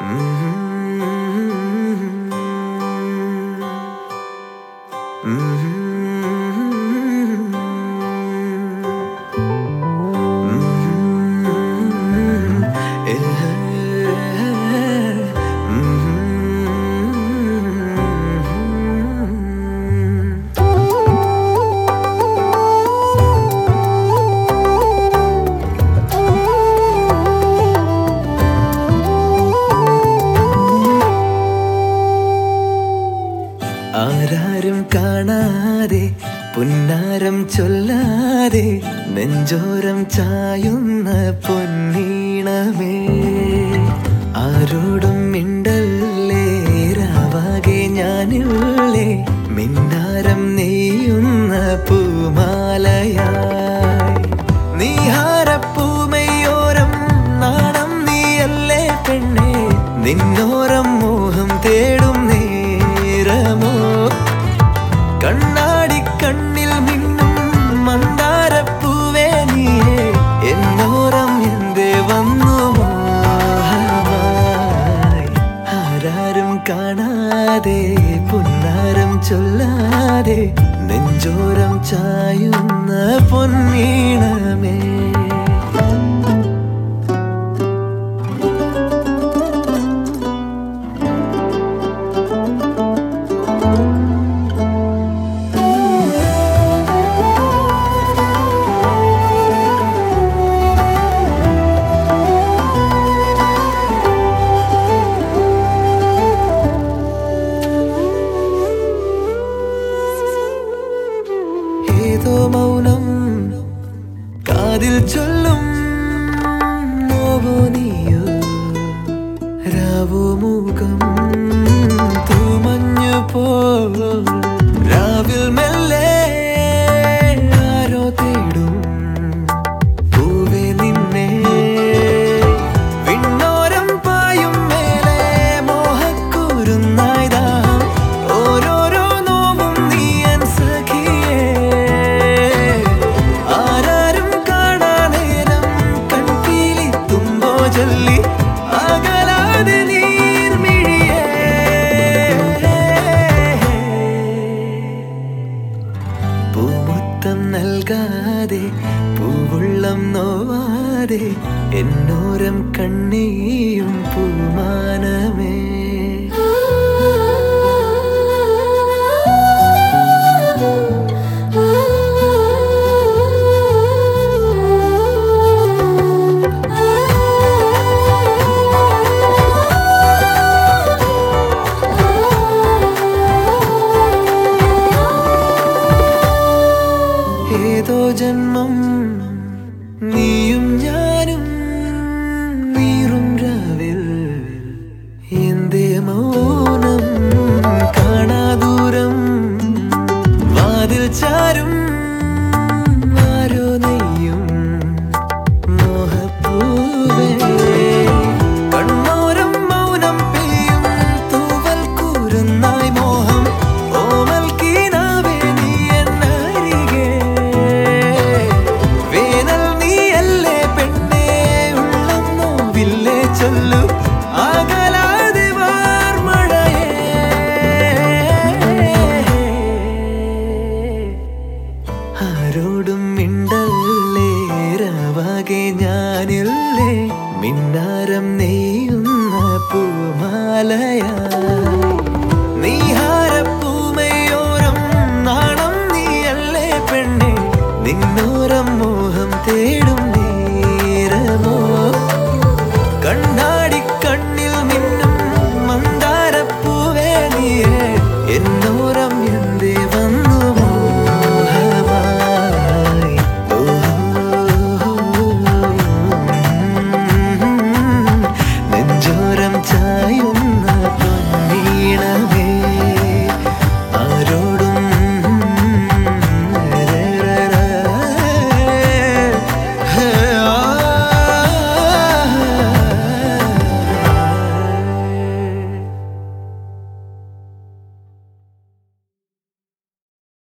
ആരാരും കാണാതെ പുന്നാരം ചൊല്ലാതെ നെഞ്ചോരം ചായുന്ന പൊന്നീണമേ, ആരോടും മിണ്ടല്ലേ രാവാകെ ഞാനില്ലേ, മിന്നാരം നെയ്യുന്ന പൂമാലയായി. നീഹാരപ്പൂമയോരം നാണം നീയല്ലേ പെണ്ണേ, നിന്നോരം മോഹം തേടും നേരമോ, കണ്ണാടി കണ്ണിൽ മിന്നും മന്ദാരപ്പൂവേ നീയേ, എന്നോരം എന്തേ വന്നു മോഹമായി. ആരാരും കാണാതെ പുന്നാരം ചൊല്ലാതെ നെഞ്ചോരം ചായുന്ന പൊന്നീണമേ. ഏതോ മൗനം കാതിൽ ചൊല്ലും നോവോ നീയോ, രാവോ മൂകം തൂമഞ്ഞു പോൽ രാവിൽ മെല്ലെ ആരോ തേടും പൂവേ നിന്നെ, വിണ്ണോരം പായും മേലെ മോഹക്കൂരുന്നായി ദാഹം, ഓരോരോ നോവും നീയൻ സഖിയേ. ആരാരും കാണാ നേരം കൺപീലി തുമ്പോ ചൊല്ലി അകലാതെ നീർമിഴിയേ. പൂമുത്തം നൽകാതെ പൂവുള്ളം നോവാതെ എന്നോരം കണ്ണീയും പൂമാനമേ. ഏതോ ജന്മം നീയും ഞാനും നീറും രാവിൽ, എന്തേ മൗനം കാണാദൂരം വാതിൽ ചാരും ആരോ നെയ്യും മോഹപ്പൂവേ, കണ്ണോരം മൗനം പെയ്യും തൂവൽ കൂരുന്നായി മോഹം, ഓമൽ കീനാവേ നീ എന്നരികെ, വേനൽ നീയല്ലേ പെണ്ണേ ഉള്ളം നോവില്ലേ ചൊല്ലു അകലാതെ വാർമഴയേ. ആരോടും മിണ്ടല്ലേ രാവാകെ ഞാനില്ലേ, മിന്നാരം നെയ്യുന്ന പൂമാലയാ.